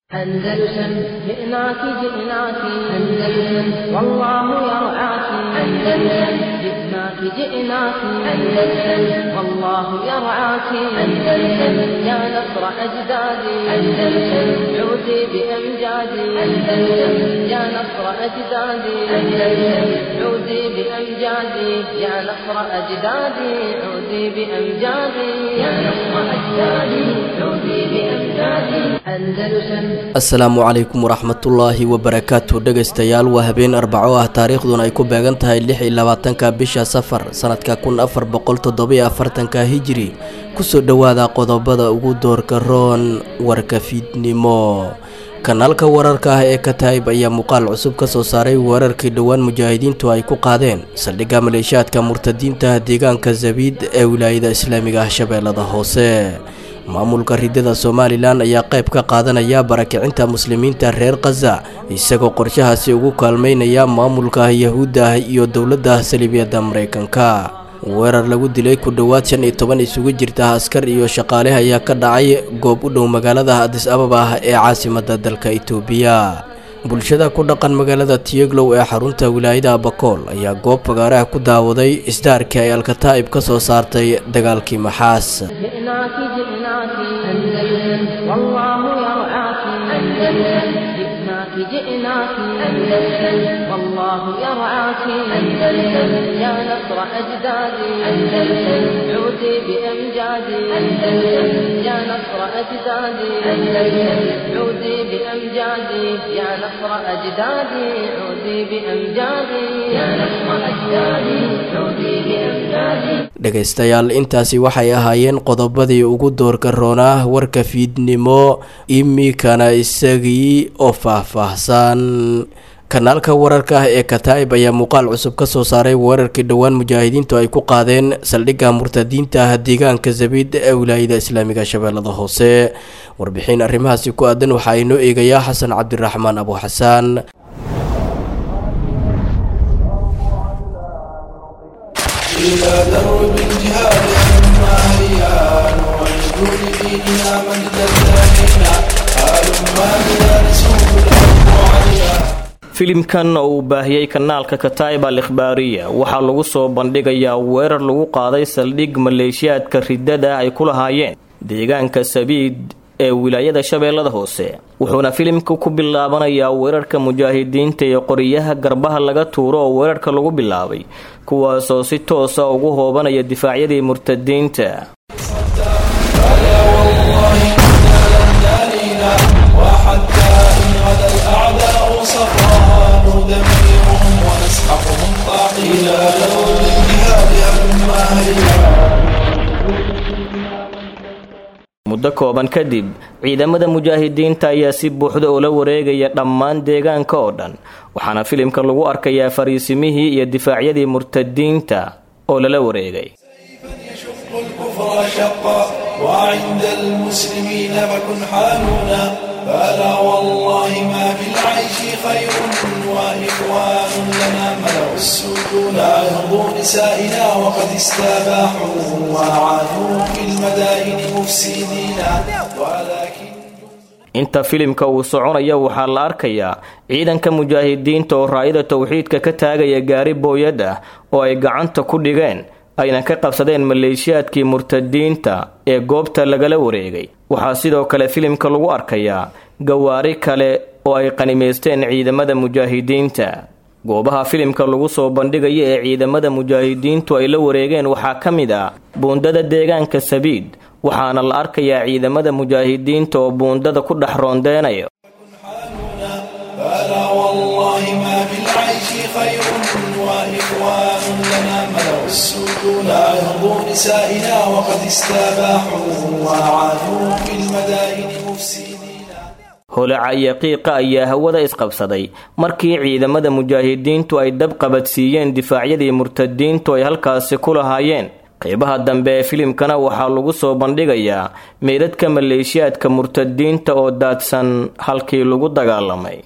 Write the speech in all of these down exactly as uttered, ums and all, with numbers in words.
أندلسن جئناك جئناك أندلسن والله يرعاك أندلسن جئناك جئناك أندلسن والله يرعاك أندلسن يا نصر أجدادي أندلسن عودي بأمجادي أندلسن يا نصر أجدادي أندلسن عودي بأمجادي يا نصر أجدادي عودي بأمجادي يا نصر أجدادي عودي بأمجادي أندلسن asalaamu calaykum waraxmatullaahi wabarakaatu dhegaystayaal waa habeen arbaco ah taariikhduna ay ku beegan tahay lix iyo labaatanka bisha safar sanadka kun afar boqol toddobiyo afartanka hijri kusoo dhowaada qodobada ugu doorka roon warka fiidnimo kanaalka wararka ah ee Kataib ayaa muuqaal cusub ka soo saaray wararkii dhawaan mujaahidiintu ay ku qaadeen saldhigga maleeshiyaadka murtadiinta deegaanka Zabiid ee wilaayada Islaamiga ah Shabeellada Hoose maamulka ridada Somaliland ayaa qayb ka qaadanaya barakicinta muslimiinta reer Gaza isagoo qorshahaasi ugu kaalmeynaya maamulka Yahuudda iyo dawladda Saliibiyada Mareykanka weerar lagu dilay ku dhawaad shan iyo toban isugu jirta askar iyo shaqaale ayaa ka dhacay goob u dhow magaalada Addis Ababa ee caasimadda dalka Itoobiya bulshada ku dhaqan magaalada Tieglow ee xarunta wilaayada Bakool ayaa goob fagaaraha ku daawaday isdaarka ay Al-Kataib ka soo saartay dagaalkii Maxaas جئناك أندلسن والله يرعاك أندلسن يا نصر أجدادي أندلسن عودي بأمجادي أندلسن يا نصر أجدادي أندلسن عودي بأمجادي يا نصر أجدادي عودي بأمجادي يا نصر أجدادي عودي بأمجادي dhagaystayaal intaasi waxay ahaayeen qodobadii ugu doorka roonaa warka fiidnimo imikana isagii oo faahfaahsan kanaalka wararka ah ee Kataib ayaa muuqaal cusub ka soo saaray wararkii dhawaan mujaahidiintu ay ku qaadeen saldhigga murtadiinta deegaanka Zabiid ee wilaayada Islaamiga Shabeellada Hoose warbixin arrimahaasi ku aadan waxa ay noo eegayaa Xasan Cabdiraxmaan Abu Xasan إلى درب الجهاد أما ريان ويقول ديننا من دلنا ألما بنا نسوق الأرض عليا filimkan oo baahiyay kanaalka Kataib al-Ikhbaariya waxaa lagu soo bandhigayaa weerar lagu qaaday saldhig maleeshiyaadka ridada ay ku lahaayeen deegaanka Zabiid ee wilaayada Shabeellada Hoose wuxuuna filimku ku bilaabanayaa weerarka mujaahidiinta ee qoriyaha garbaha laga tuuro oo weerarka lagu bilaabay kuwaas oo si toos ah ugu hoobanaya difaacyadii murtadiinta muddo kooban kadib ciidamada mujaahidiinta ayaa si buuxda oo la wareegaya dhammaan deegaanka oo dhan waxaana filimka lagu arkayaa fariisimihii iyo difaacyadii murtadiinta oo la wareegay وعند المسلمين فكن حالنا فلا والله ما في العيش خير وإخوان لنا ملأ السجون أهضوا نسائنا وقد استباحوا وعادوا في المدائن مفسدين ولكن inta filimka uu soconaya waxaa la arkayaa ciidanka mujaahidiinta oo raayada tawxiidka ka taagaya gaari booyad ah oo ay gacanta ku dhigeen ayna ka qabsadeen maleeshiyaadkii murtadiinta ee goobta lagala wareegay waxaa sidoo kale filimka lagu arkayaa gawaari kale oo ay qanimeysteen ciidamada mujaahidiinta goobaha filimka lagu soo bandhigaya ee ciidamada mujaahidiintu ay la wareegeen waxaa ka mid ah buundada deegaanka Zabiid waxaana la arkayaa ciidamada mujaahidiinta oo buundada ku dhex roondeenaya وإخوان لنا ملأ السجون أهضوا نسائنا وقد استباحوا وعادوا في المدائن مفسدين holaca iyo qiiqa ayaa hawada isqabsaday markii ciidamada mujaahidiintu ay dab qabadsiiyeen difaacyadii murtadiintu ay halkaasi ku lahaayeen qaybaha dambe ee filimkana waxaa lagu soo bandhigayaa meedadka maleeshiyaadka murtadiinta oo daadsan halkii lagu dagaalamay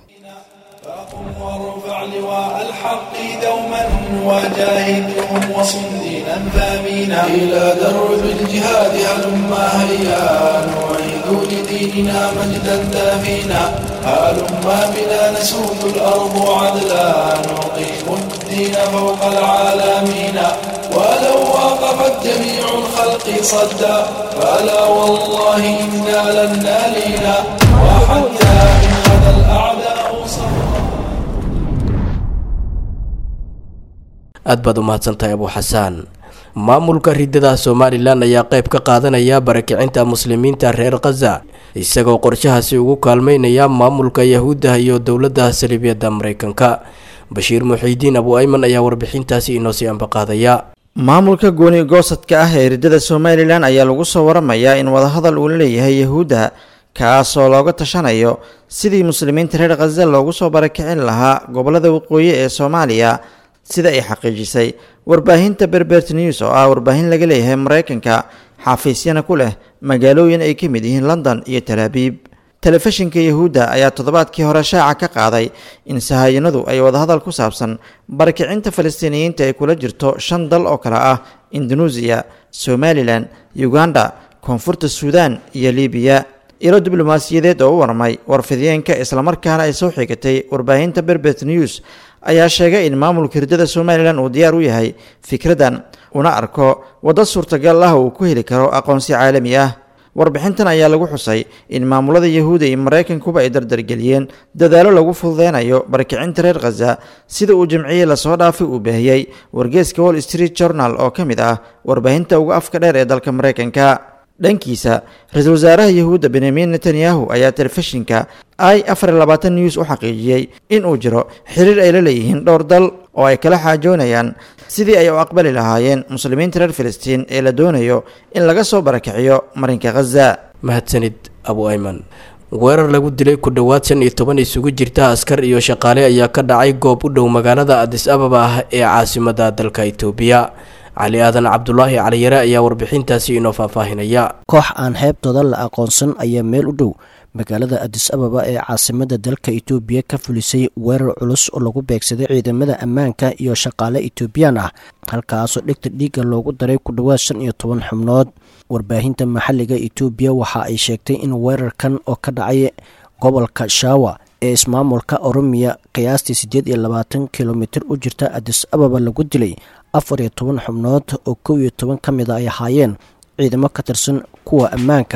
وجاهدهم وصندين أنفامينا إلى درب الجهاد هلما هيا نعيد وجدوا لديننا مجدا دامينا هلما بنا نسود الأرض عدلا نقيم الدين فوق العالمين ولو وقفت جميع الخلق صدا فلا والله إنا لن نالينا وحتى إن غدا الأعداء صفا. aad baad u mahadsantahay abu xasaan. maamulka ridada Somaliland ayaa qayb ka qaadanaya barakicinta muslimiinta reer Gaza isagoo qorshahaasi ugu kaalmeynaya maamulka Yahuuda iyo dowladda Saliibiyada Mareykanka. Bashiir Muxiidiin Abu Ayman ayaa warbixintaasi inoo sii anbaqaadaya. maamulka gooni goosadka ah ee ridada Somaliland ayaa lagu soo waramayaa in wadahadal uu leeyahay Yahuuda kaas oo looga tashanayo sidii muslimiinta reer Gaza loogu soo barakicin lahaa gobolada waqooyi ee Soomaaliya sida ay xaqiijisay warbaahinta Berbert News oo ah warbaahin laga leeyahay Mareykanka xafiisyana ku leh magaalooyin ay ka mid yihiin London iyo Tel Aviv. telefishinka Yahuuda ayaa toddobaadkii hore shaaca ka qaaday in sahayanadu ay wadahadal ku saabsan barakicinta Falastiiniyiinta ay kula jirto shan dal oo kala ah Indonesia, Somaliland, Uganda, Koonfurta Suudaan iyo Liibiya. ilo diblomaasiyadeed oo u warmay warfidiyeenka isla markaana ay soo xigatay warbaahinta Berbert News ayaa sheegay in maamulka ridada Somaliland uu diyaar u yahay fikradan una arko wada suurtagal ah oo ku heli karo aqoonsi caalami ah. warbixintan ayaa lagu xusay in maamulada Yahuuda iyo Mareykankuba ay dardargeliyeen dadaalo lagu fududeynayo barakicinta reer Gaza sida uu jamciyay la soo dhaafay uu baahiyay wargeyska Wall Street Journal oo kamid ah warbaahinta ugu afka dheer ee dalka Mareykanka. dhankiisa ra'iisul wasaaraha Yahuuda Benjamin Netanyahu ayaa telefishinka I afar iyo labaatan News u xaqiijiyay in uu jiro xiriir ay la leeyihiin dhowr dal oo ay kala xaajoonayaan sidii ay u aqbali lahaayeen muslimiinta reer Filistiin ee la doonayo in laga soo barakiciyo marinka Gaza. mahadsanid Abu Ayman. weerar lagu dilay ku dhawaad shan iyo toban isugu jirta askar iyo shaqaale ayaa ka dhacay goob u dhow magaalada Addis Ababa ee caasimadda dalka Itoobiya. cali aadan cabdulaahi cali yare ayaa warbixintaasi inoo faahfaahinaya. koox aan heebtooda la aqoonsan ayaa meel u dhow magaalada Addis Ababa ee caasimadda dalka Itoobiya ka fulisay weerar culus oo lagu beegsaday ciidamada ammaanka iyo shaqaale Itoobiyaan ah halkaasoo dhigta dhiigga loogu daray ku dhawaad shan iyo toban xubnood. warbaahinta maxalliga Itoobiya waxa ay sheegtay in weerarkan oo ka dhacay gobolka Shawa ee ismaamulka Oromiya qiyaastii sideed iyo labaatan kiiloomitir u jirta Addis Ababa lagu dilay afar iyo toban xubnood oo kow iyo toban ka mid ah ay ahaayeen ciidamo ka tirsan kuwa ammaanka.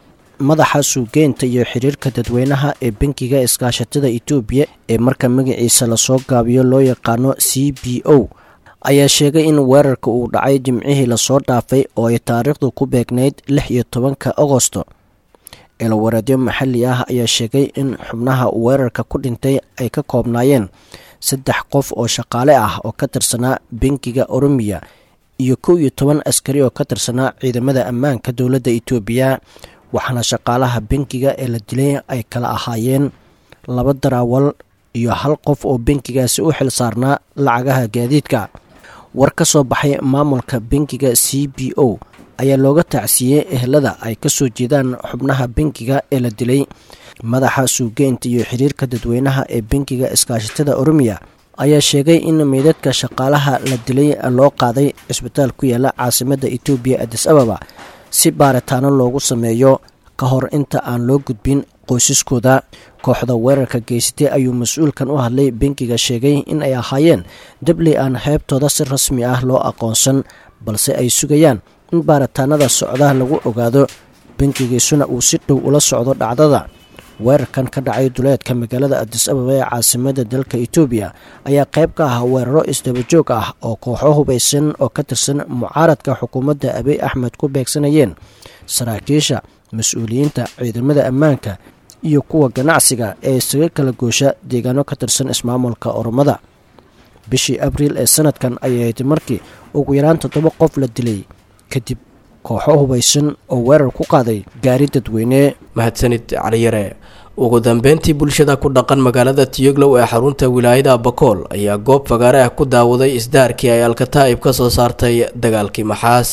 madaxa suugeynta iyo xiriirka dadweynaha ee bankiga iskaashatada Itoobiya ee marka magaciisa la soo gaabiyo loo yaqaano C B O ayaa sheegay in weerarka uu dhacay jimcihii la soo dhaafay oo ay taariikhdu ku beegnayd lix iyo tobanka Agoosto. ilwareedyo maxalli ah ayaa sheegay in xubnaha weerarka ku dhintay ay ka koobnaayeen saddex qof oo shaqaale ah oo ka tirsanaa bankiga Oromiya iyo kow iyo toban askari oo ka tirsanaa ciidamada ammaanka dowladda Itoobiya. waxaana shaqaalaha bankiga ee la dilay ay kala ahaayeen laba darawal iyo hal qof oo bankigaasi u xil saarnaa lacagaha gaadiidka. war ka soo baxay maamulka bankiga C B O ayaa looga tacsiyey ehelada ay ka soo jeedaan xubnaha bankiga ee la dilay. madaxa suugeynta iyo xiriirka dadweynaha ee bankiga iskaashatada Oromiya ayaa sheegay in meydadka shaqaalaha la dilay loo qaaday isbitaal ku yaala caasimadda Itoobiya Addis Ababa si baaritaano loogu sameeyo ka hor inta aan loo gudbin qoysaskooda. kooxda weerarka geysatay ayuu mas-uulkan u hadlay bankiga sheegay in ay ahaayeen dabli aan heebtooda si rasmi ah loo aqoonsan balse ay sugayaan in baaritaanada socda lagu ogaado. bankigiisuna uu si dhow ula socdo dhacdada. weerarkan ka dhacay duleedka magaalada Addis Ababa ee caasimadda dalka Itoobiya ayaa qayb ka ah weeraro isdaba joog ah oo kooxo hubeysan oo ka tirsan mucaaradka xukuumadda Abiy Ahmed ku beegsanayeen saraakiisha, mas-uuliyiinta ciidamada ammaanka iyo kuwa ganacsiga ee isaga kala goosha deegaano ka tirsan ismaamulka Oromada. bishii Abriil ee sanadkan ayay markii ugu yaraan toddoba qof la dilay kadib kooxo hubeysan oo weerar ku qaaday gaari dadweyne. mahadsanid cali yare. ugu dambeyntii bulshada ku dhaqan magaalada Tiyoglow ee xarunta wilaayada Bakool ayaa goob fagaare ah ku daawaday isdaarkii ay Al-Kataa'ib ka soo saartay dagaalkii Maxaas.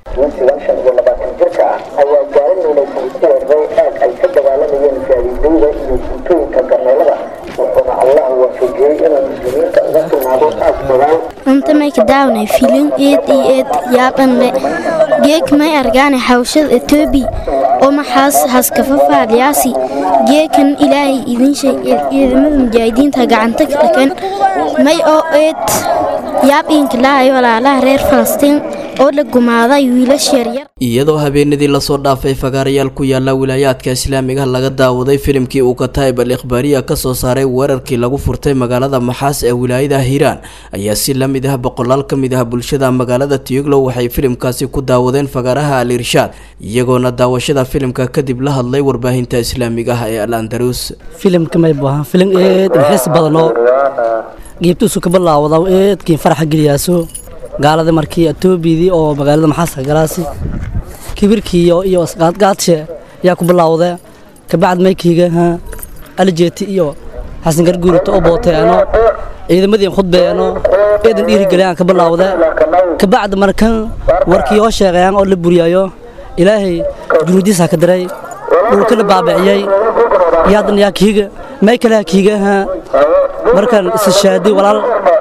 أنت ما كداوني فيلم إيد إيد يابن لي جيك ما أرجعني حوشة توبي oo maxaas haskafafaadyaasi geekan ilaahay idin shay ciidamada mujaahidiinta gacanta ka dhakan may oo eed yaab inkilaahay walaalaha reer falastiin oo la gumaaday wiilasha yaryar iyadoo habeenadii lasoo dhaafay fagaarayaal ku yaala wilaayaadka islaamiga laga daawaday filimkii uu Kataib al-Ikhbaariya ka soo saaray weerarkii lagu furtay magaalada Maxaas ee wilaayada Hiiraan ayaa si la mid ah boqolaal ka mid ah bulshada magaalada Tiyoglow waxay filimkaasi ku daawadeen fagaaraha Al-Irshaad iyagoona daawashada filimka kadib la hadlay warbaahinta islaamiga ah ee Al-Andalus. filimka may baahan filim ee xiis badan oo geebtiisu ka bilaawday eedkii farax geliyaaso gaalada markii Atoobidii oo magaalada Maxaas galaasi kibirkii iyo asqaad gaadshe yaa ku bilaawday ka bacd maykiga ha aljeeti iyo xasan garguurto oo booteeno ciidamadii khudbeeno eedan dhiiri galiyaan ka bilaawday ka bacd markan warkii oo sheegayaan oo la buriyayo ilaahay junuudiisa ka diray dhulka la baabiciyay yaadan yaa kiiga may kala kiiga ha markan ishaadi walaal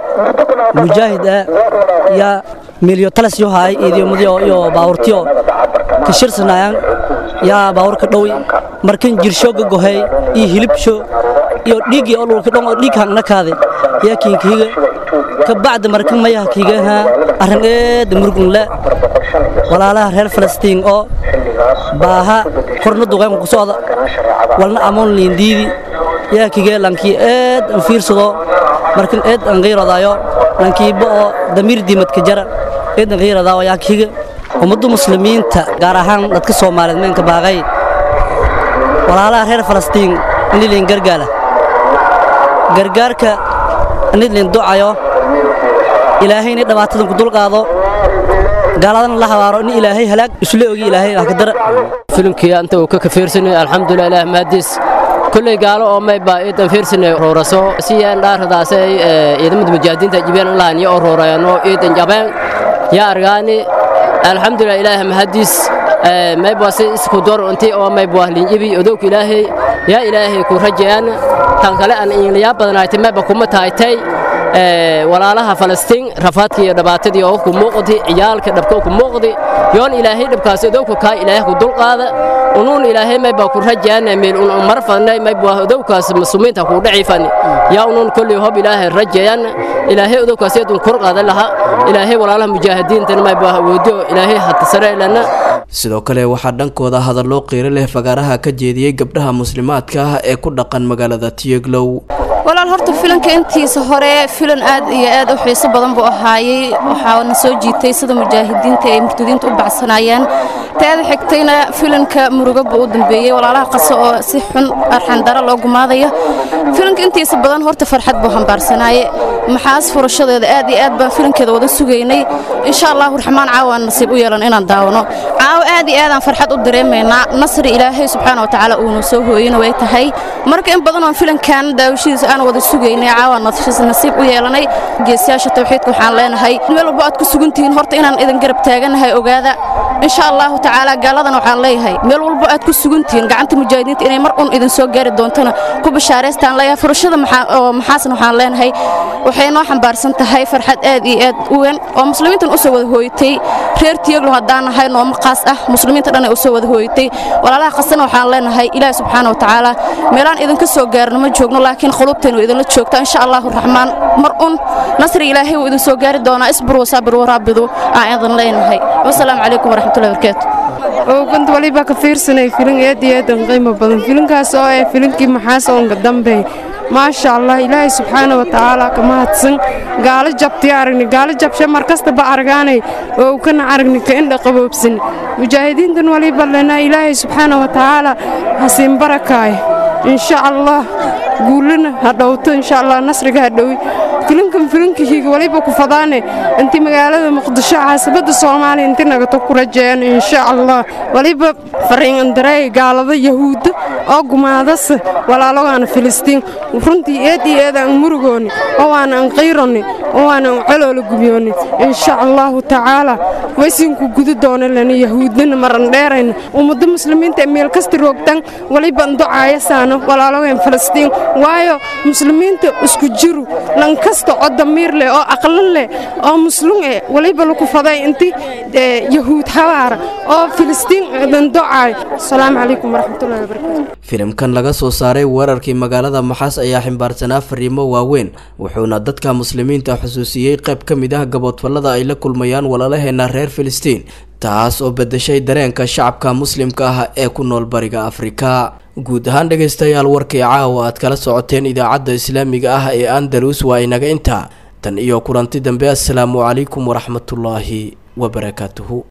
mujaahid ya milyo talas yo hay iyo mudiyo iyo baawrtiyo ka shirsanayaan ya baawrka dhowi markan jirsho gogohay iyo hilibsho iyo dhigi oo dhulka dhon oo dhig hangna kaade ya kiinkiga ka bacd markan ma yaha kiiga ha arin ee murgun la walaalaha reer Falastiin oo baaha korna duqaan ku socda walna amoon liindidi ya kiiga lanki ee fiirsado markan eed aan qeyradayo lankiiba oo damiir diimad ka jara eed aan qeyradayo yaa kiiga ummadu muslimiinta gaar ahaan dadka Soomaaliyeed meenka baaqay walaalaha reer Falastiin in leen gargaala gargaarka in leen ducayo ilaahayna dhawaatada ku dulqaado gaaladana la hawaaro in ilaahay halaag isla ogi ilaahay wax ka dara filimkii anta uu ka kafiirsanay alxamdulillah maadis kullay gaalo oo may baa eedan fiirsanay rooraso siyaan dhaaradaasay ciidamada mujaahidiinta jibiyaan laan iyo roorayano eedan jabaan ya argaani alxamdulillah ilaahay mahadis may baa si isku door intii oo may baa linjibi odowk ilaahay ya ilaahay ku rajayaan tan kale aan in ya badanaaytay may baa kuma taaytay walaalaha Falastiin rafaadkii iyo dhibaatadii oo ku muuqday ciyaalka dhabka ku muuqday yoon ilaahay dhabkaas odowka ka ilaahay ku dulqaada unuun ilaahay may baa ku rajayaan meel un marfanay may baa odowkaas muslimiinta ku dhacifan ya unuun kulli hob ilaahay rajayaan ilaahay odowkaas idin kor qaada laha ilaahay walaalaha mujaahidiinta may baa wado ilaahay hatta sareelana sidoo kale waxa dhankooda hadallo qeyr leh fagaaraha ka jeediyay gabdhaha muslimaadka ah ee ku dhaqan magaalada Tiyoglow. walaal horta filanka intiisa hore filan aad iyo aad u xiiso badan buu ahaayay waxaana soo jiitay sida mujaahidiinta ay murtadiinta u baxsanayaan taada xigtayna filanka muruga buu u dambeeyay walaalaha qaso oo si xun arxan dara loo gumaadayo filanka intiisa badan horta farxad buu hambaarsanaaye maxaas furashadeeda aad iyo aad baan filankeeda wada sugaynay insha Allah raxmaan caawaan nasiib u yeelan inaan daawano caaw aad iyo aad aan farxad u dareemeynaa nasri ilaahay subxaanahu wa ta'ala uu noo soo hooyina way tahay marka in badan oo filankan daawashiisa aan wada sugaynay caawaan nasiib u yeelanay geesiyaasha tawxiidka waxaan leenahay meel walba aad ku sugantihiin horta inaan idin garab taaganahay ogaada insha Allah ta'ala gaaladan waxaan leeyahay meel walba aad ku sugantihiin gacanta mujaahidiinta inay mar un idin soo gaari doontana ku bashaareystaan leeyahay furashada maxaasan waxaan leenahay waxay noo xambaarsan tahay farxad aad iyo aad u weyn oo muslimiintan u soo wada hooytay reer Tiyoglow hadaan nahay noo maqaas ah muslimiinta dhan ay u soo wada hooytay walaalaha qasana waxaan leenahay ilaahay subxaanahu wa ta'ala meelaan idin ka soo gaarno ma joogno laakiin qulubteenu idin la joogta insha Allah raxmaan mar un nasri ilaahay uu idin soo gaari doona isbir wa sabir wa rabbidu aan idin leenahay wassalaamu calaykum waraxmatullaahi wabarakaatuh oo kunta waliba ka fiirsanay filim aad iyo aad qiimo badan filimkaas oo ay filimkii maxaas oo dambe ما شاء الله إلهي سبحانه وتعالى كما هتسن قال جبتي عرقني قال جبشة مركز تبع عرقاني وكنا عرقني كإن قبوب سن مجاهدين دون ولي بلنا إلهي سبحانه وتعالى حسين بركاي إن شاء الله قولنا هدوت إن شاء الله نصرك هدوي فيلمكم فيلمك هيك ولي بكو فضاني أنت مقالة مقدشة حسبت الصومالي أنت نقطة كرجان إن شاء الله ولي بفرين أندري قال ذا يهود oo gumaadas walaalogaana filistiin runtii eed iyo eed aan murugooni oo aan aan qayroni oo aan aan calool gubiyooni insha Allah taala waysinku gudu doona lana yahuudna maran dheerayn ummada muslimiinta meel kasta roogtan waliba ducaayasana walaalogan filistiin waayo muslimiinta isku jiru lan kasta oo damiir leh oo aqal leh oo muslim ee waliba lagu faday intii yahuud hawaar oo filistiin dan ducaay assalamu alaykum warahmatullahi wabarakatuh filimkan laga soo saaray weerarkii magaalada Maxaas ayaa ximbaarsanaa fariimo waaweyn wuxuuna dadka muslimiinta xusuusiyay qayb ka mid ah gaboodfalada ay la kulmayaan walaalaheena reer Filistiin taas oo bedeshay dareenka shacabka muslimka ah ee ku nool bariga Afrika guud ahaan dhageystayaal warkii caawa aad kala socoteen idaacadda islaamiga ah ee Andalus waa inaga inta tan iyo kulanti dambe assalaamu alaykum warahmatullahi wabarakatuh